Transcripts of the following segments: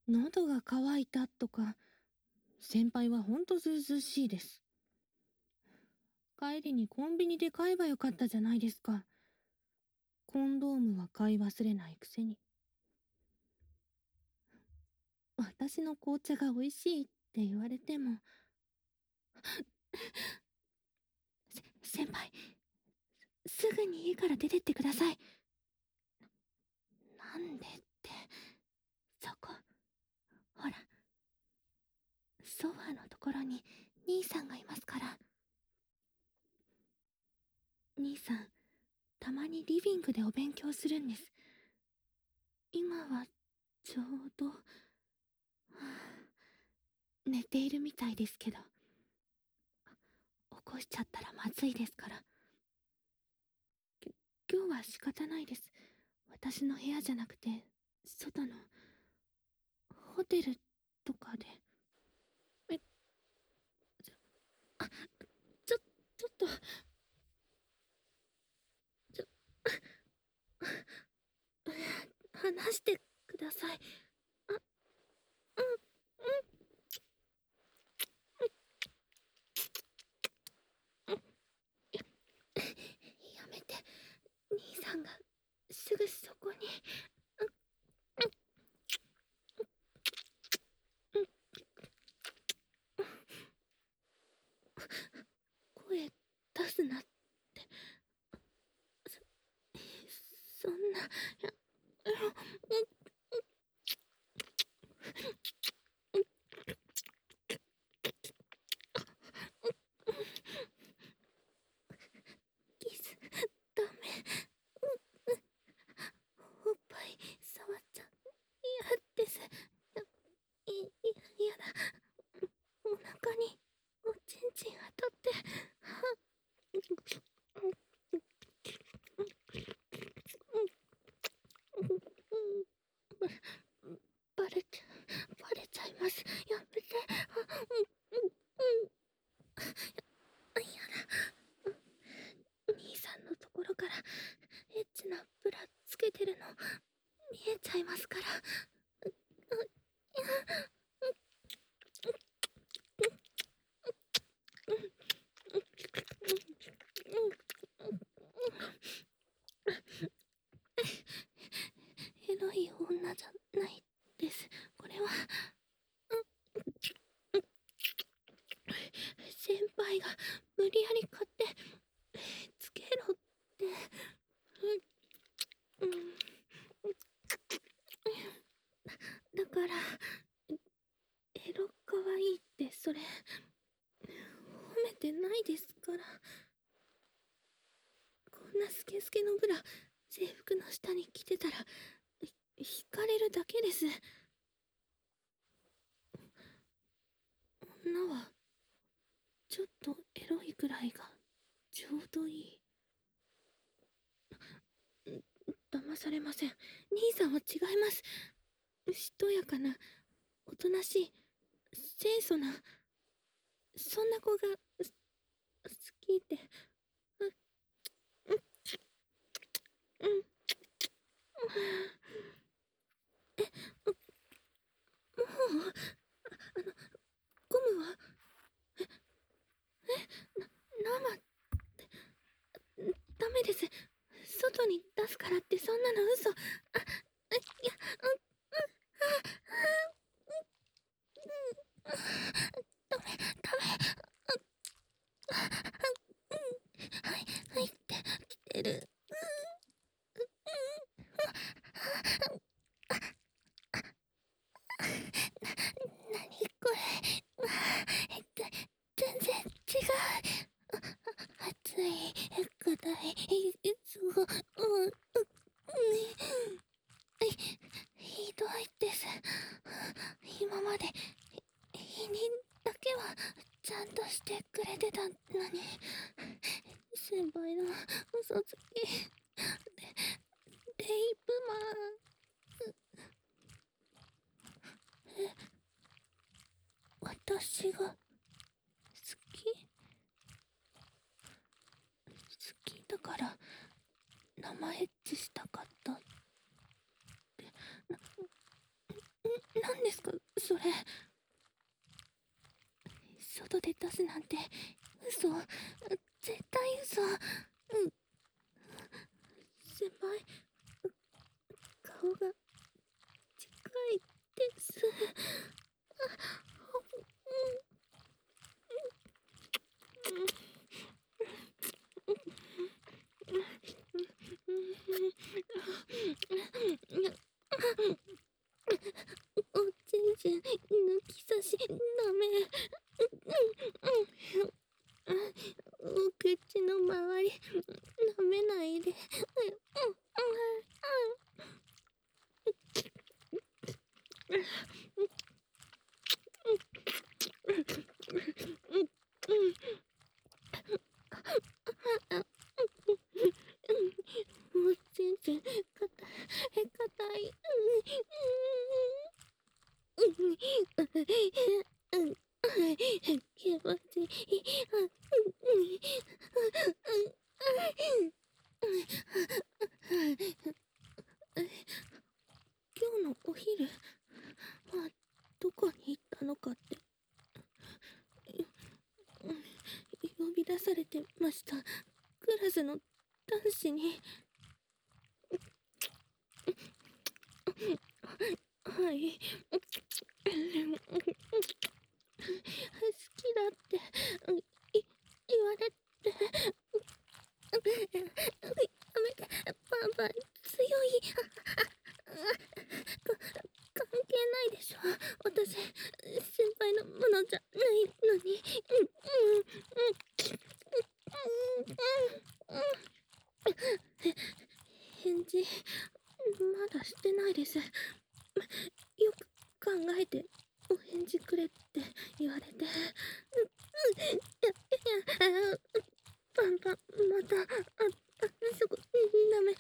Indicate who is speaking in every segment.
Speaker 1: 喉が渇いたとか、先輩はほんとずうずうしいです。帰りにコンビニで買えばよかったじゃないですか。コンドームは買い忘れないくせに。私の紅茶が美味しいって言われても、先輩、すぐに家から出てってください。なんでって、そこ、ほら、ソファーのところに兄さんがいますから。兄さん、たまにリビングでお勉強するんです。今は、ちょうど、寝ているみたいですけど。起こしちゃったらまずいですから。今日は仕方ないです。私の部屋じゃなくて、外の、ホテルとかで。え、あ、ちょ、ちょっと、ちょ、話してください。あ、うん、やめて。兄さんが、すぐそこに。声出すなって。そんな、キス、ダメ。おっぱい、触っちゃ、嫌です。やだ。お腹に、おちんちん当たって。バレちゃいます。やめて。兄さんのところからエッチなブラつけてるの見えちゃいますから。エロい女じゃないです。これは先輩が無理やり買ってつけろって。だからエロかわいいってそれ褒めてないですから。こんなスケスケのブラ制服の下に着てたら惹かれるだけです。女はちょっとエロいぐらいがちょうどいい。騙されません。兄さんは違います。しとやかな、おとなしい、清楚な、そんな子が好きで。うん。もう、ゴムは生、ダメです。外に出すからってそんなの嘘。いや、ダメ、ダメ。はいって来てる。なにこれ。全然違う。熱い、硬い、すご、ひどいです。今まで、否認だけはちゃんとしてくれてたのに。先輩の嘘つき、レイプマン。私が好きだから生エッチしたかったって。何ですかそれ。外で出すなんて嘘。絶対嘘。先輩、顔が近いです。おちんちん抜き差しダメ。お口の周り舐めないで。おちんちん硬い。気持ちいい。今日のお昼はどこに行ったのかって呼び出されてました。クラスの男子に。はい。好きだって言われて。やめて、パパ強い。関係ないでしょ。私先輩のものじゃないのに。返事まだしてないです。よく考えてお返事くれって言われて。パパまたそこダメ。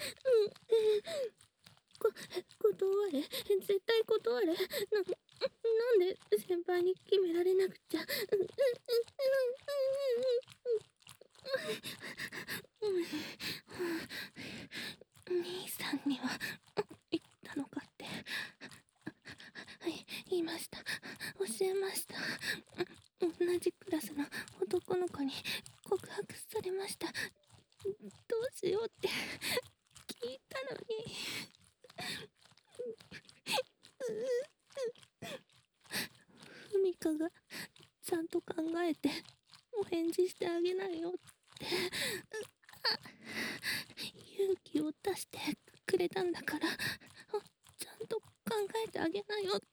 Speaker 1: 断れ。絶対断れ。なんで先輩に決められなくちゃ。兄さんには言ったのかって。言いました。教えました。同じクラスの男の子に告白されました。どうしようって聞いたのに。ふみかがちゃんと考えてお返事してあげないよって勇気を出してくれたんだから、ちゃんと考えてあげなよって。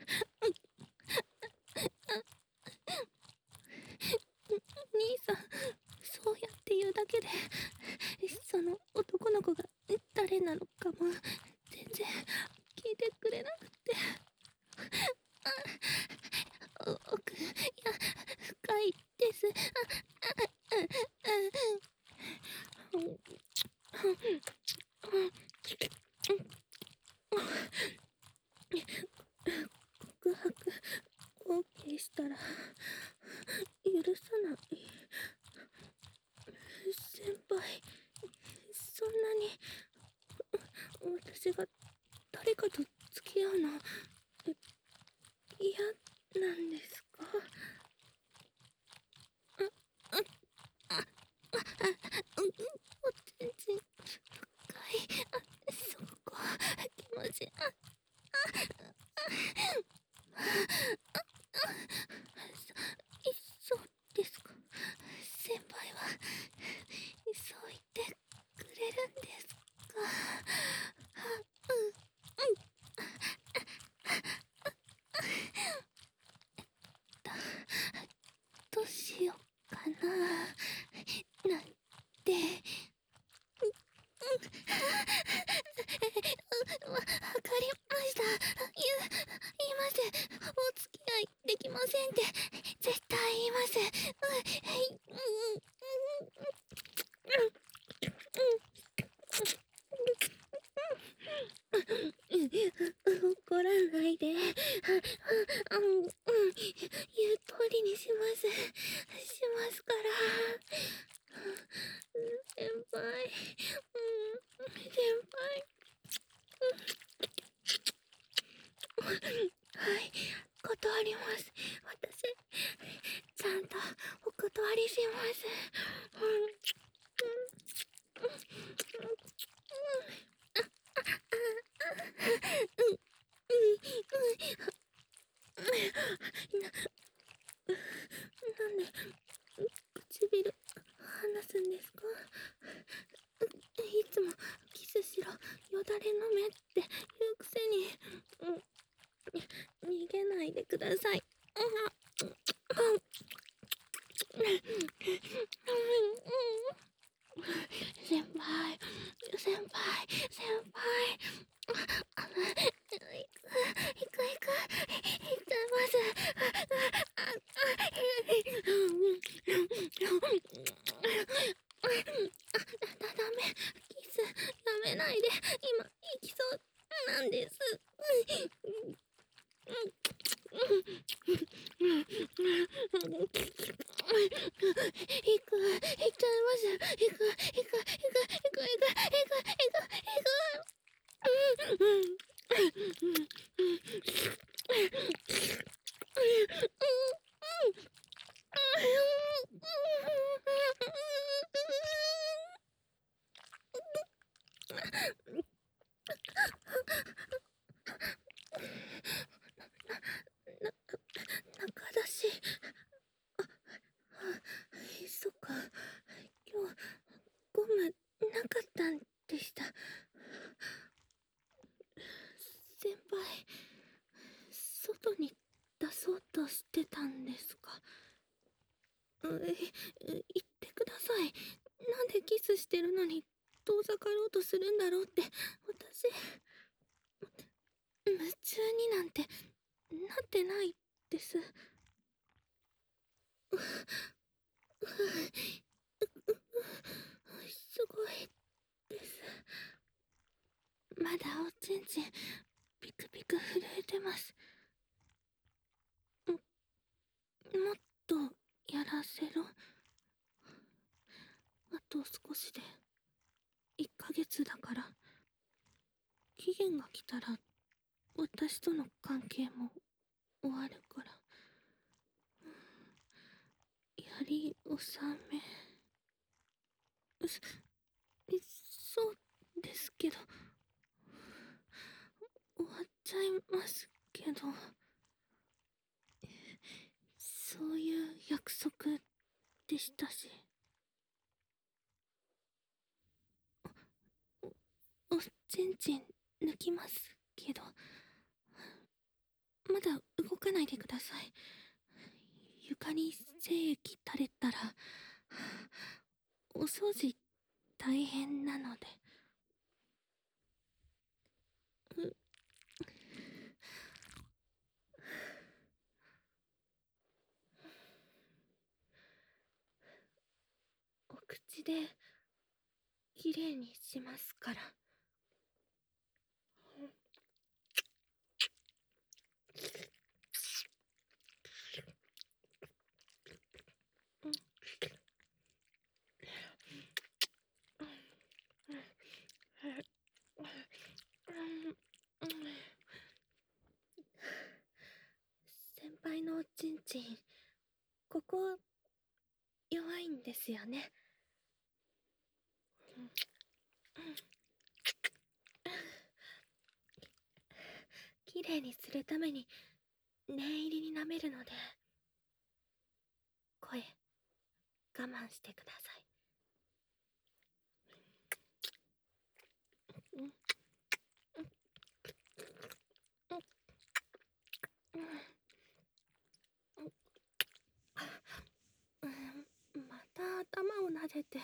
Speaker 1: 兄さん、そうやって言うだけでその男の子が誰なのかも全然聞いてくれなくて。奥いや深いです。告白 OK したら許さない。先輩、そんなに私が誰かと付き合うの嫌なんですか？おちんちん深い。そこ気持ちいい。そうですか。先輩はそう言ってくれるんですか？どうしようかななんて。わかりました。言います。お付き合いできませんって絶対言います。怒らないで。言う通りにします。しますから。先輩。先輩。はい、 ります。私、ちゃんとお断りします。なんで唇離すんですか？いつもキスしろ、よだれの目って言うくせに、逃げないでください。先輩、先輩、先輩。行く、行っちゃいます。ダメ、キス、やめないで。今、行きそうなんです。行っちゃいます。中だし。そっか。今日、ゴムなかったんでした。先輩、外に出そうとしてたんですか？言ってください。なんでキスしてるのに遠ざかろうとするんだろうって、私、夢中になんてなってないです。すごいです。まだおちんちんピクピク震えてます。もっとやらせろ。あと少しで1ヶ月だから。期限が来たら私との関係も終わるから。やり納め。そうですけど、終わっちゃいますけど、そういう約束でしたし。おちんちん抜きますけど、まだ動かないでください。床に精液垂れたら、お掃除大変なので。お口できれいにしますから。先輩のおちんちん、ここ弱いんですよね。きれいにするために念入りに舐めるので、声我慢してください。また頭を撫でて、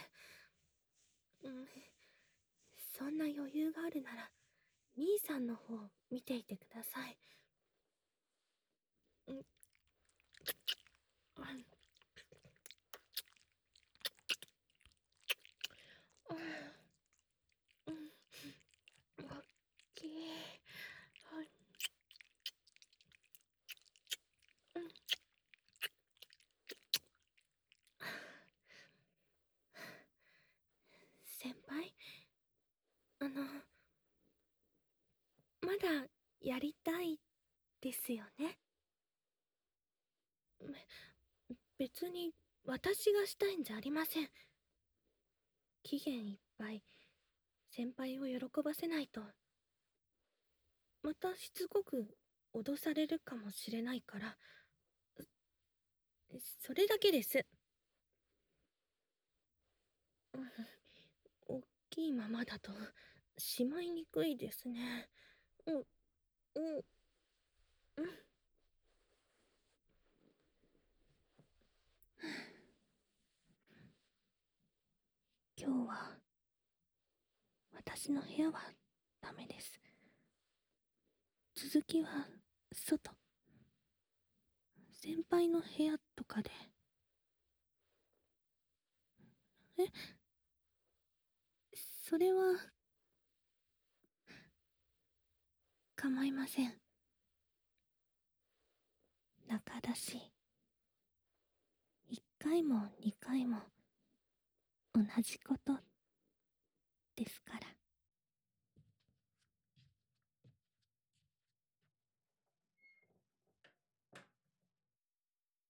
Speaker 1: そんな余裕があるなら兄さんの方見ていてください。おっきい。先輩、まだやりたいですよね。 別に私がしたいんじゃありません。期限いっぱい先輩を喜ばせないと、またしつこく脅されるかもしれないから、それだけです。大きいままだとしまいにくいですね。うん、うん、うん。今日は私の部屋はダメです。続きは外、先輩の部屋とかで。え、それは構いません。仲だし、1回も2回も同じことですから。